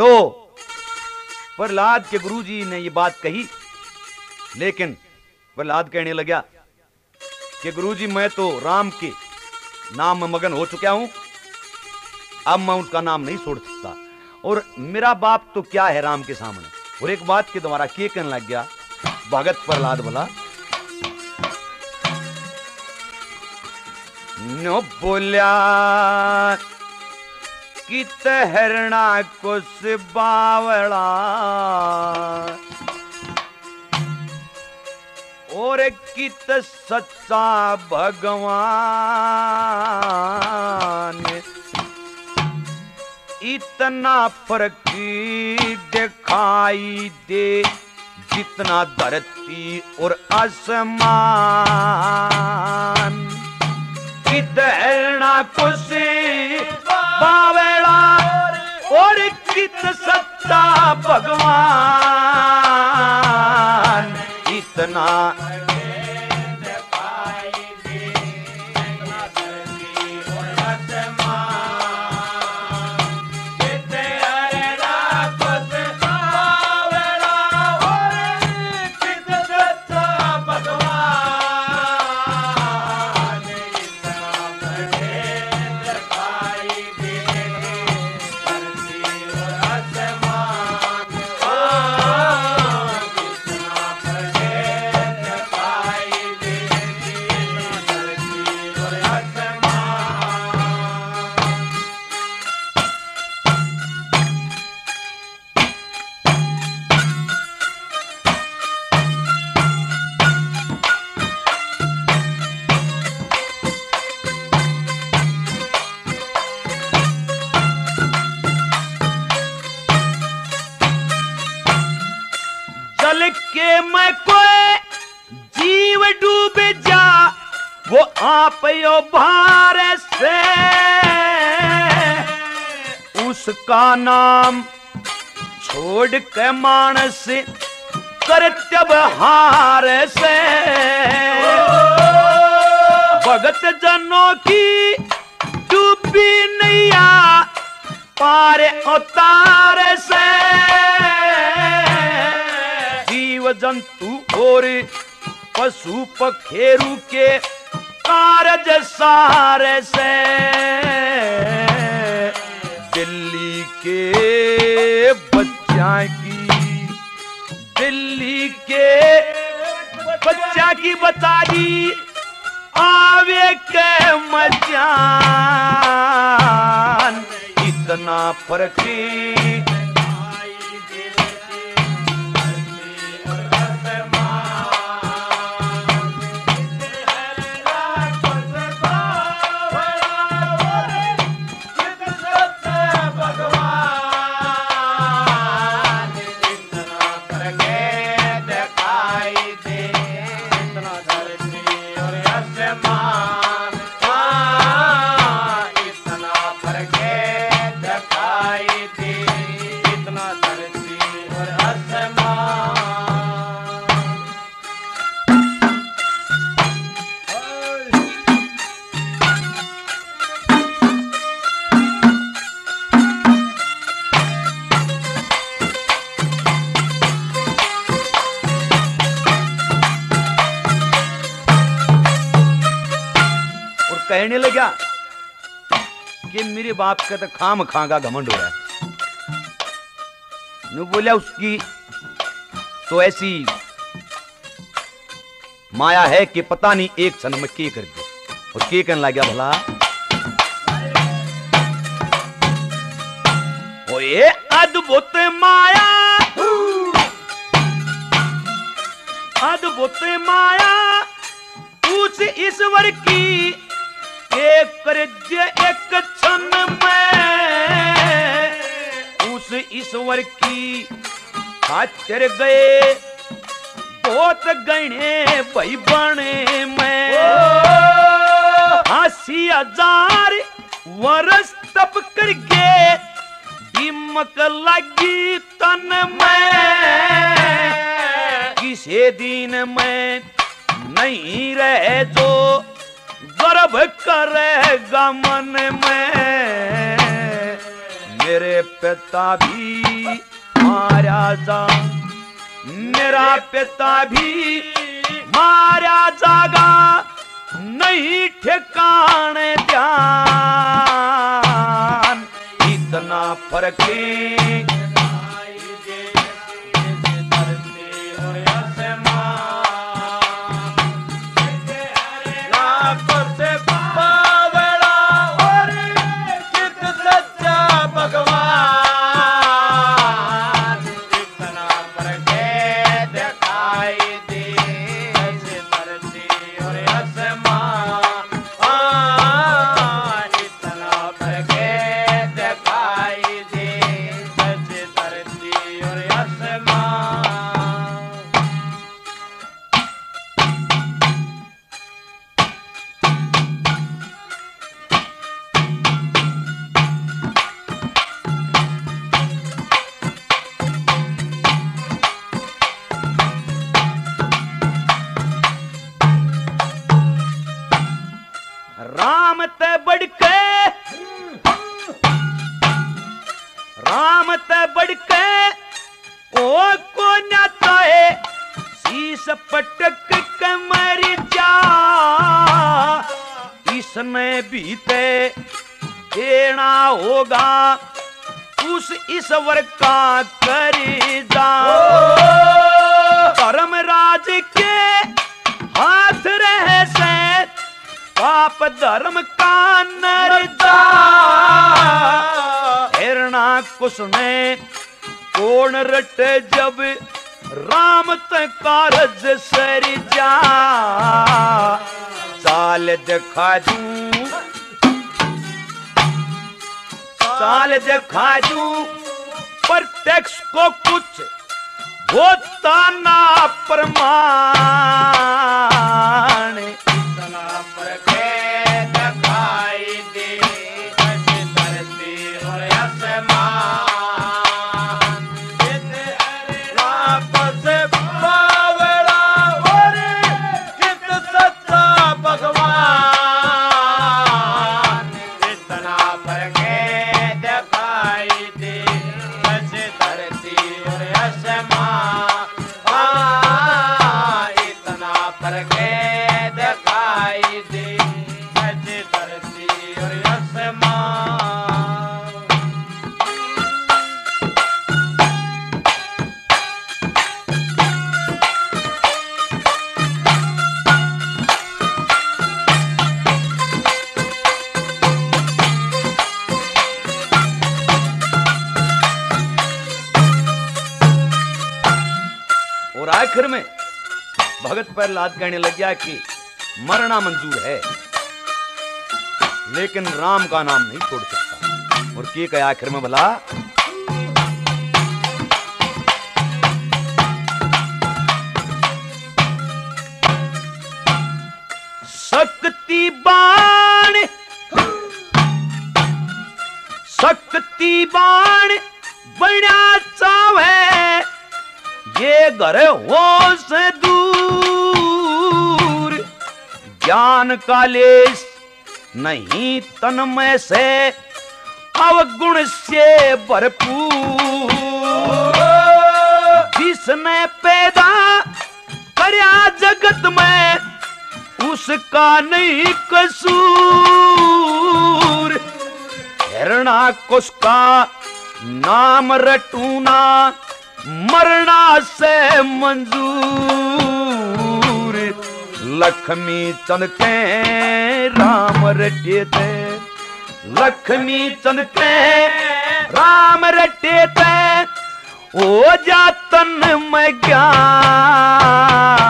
तो प्रहलाद के गुरुजी ने ये बात कही, लेकिन प्रहलाद कहने लगा कि गुरुजी मैं तो राम के नाम में मगन हो चुका हूं, अब मैं उसका नाम नहीं छोड़ सकता, और मेरा बाप तो क्या है राम के सामने। और एक बात के द्वारा के कहने लग गया भगत प्रहलाद बोला, नो बोलिया कि तहरणा कुछ बावड़ा और कित सच्चा भगवान, इतना फर्क दिखाई दे जितना धरती और आसमान। कितना कुछ बावड़ा और कित सच्चा भगवान, इतना के मैं कोई जीव डूब जा वो आप यो भार से, उसका नाम छोड़ के मानस कर्तव्य हार से। भगत जनों की डूबी नैया पार उतार से, जीव जंतु और पशु पखेरु के कारज सारे से, दिल्ली के बच्चा की बताई आवे के मजान, इतना फर्क कहने लगा कि मेरे बाप का तो खाम खागा घमंड हो रहा है। नु बोला उसकी तो ऐसी माया है कि पता नहीं एक क्षण में के कर दे। और के कहने लगा भला ओ ये अद्भुत माया, अद्भुत माया उस ईश्वर की एक क्षण में, उस ईश्वर की खातिर गए बहुत गणे भाई बने में। 80,000 वर्ष तप करके दिमक लगी तन में, किसी दिन में नहीं रहे जो गर्व करेगा मन में। मेरे पिता भी मारा जा, मेरा पिता भी मारा जागा, नहीं ठिकाने ध्यान, इतना फर्क राम ते बढ़ के ओ को नाता है, शीश पटक के मर जा, इसने बीते देना होगा उस ईश्वर का करीदा, धर्मराज के हाथ रहे से पाप धर्म का नरजा, हिरणा कुसने कौन रटे जब राम ते कारज सर जा, चाल दिखा दूं चाल दिखा दूं पर टैक्स को कुछ होता ना प्रमाण, इतना पर के दिखाई दे धरती और आसमान, वापस बावड़ा और कित सच्चा भगवान, इतना पर के दिखाई दे धरती और आसमान, इतना पर के दिखाई दे धरती और आसमान। और आखिर में भगत प्रहलाद कहने लग गया कि मरना मंजूर है लेकिन राम का नाम नहीं छोड़ सकता। और की कहा आखिर में भला, शक्ति बाण बना चावे, ये घर हो से दूर, ज्ञान का लेस नहीं तन में से अवगुण से भरपूर, जिसने पैदा करया जगत में उसका नहीं कसूर, हिरणाकुश का नाम रटूना मरना से मंजूर, लक्ष्मी चंद के राम रटे थे, लक्ष्मी चंद के राम रटे थे, ओ जातन में ज्ञान,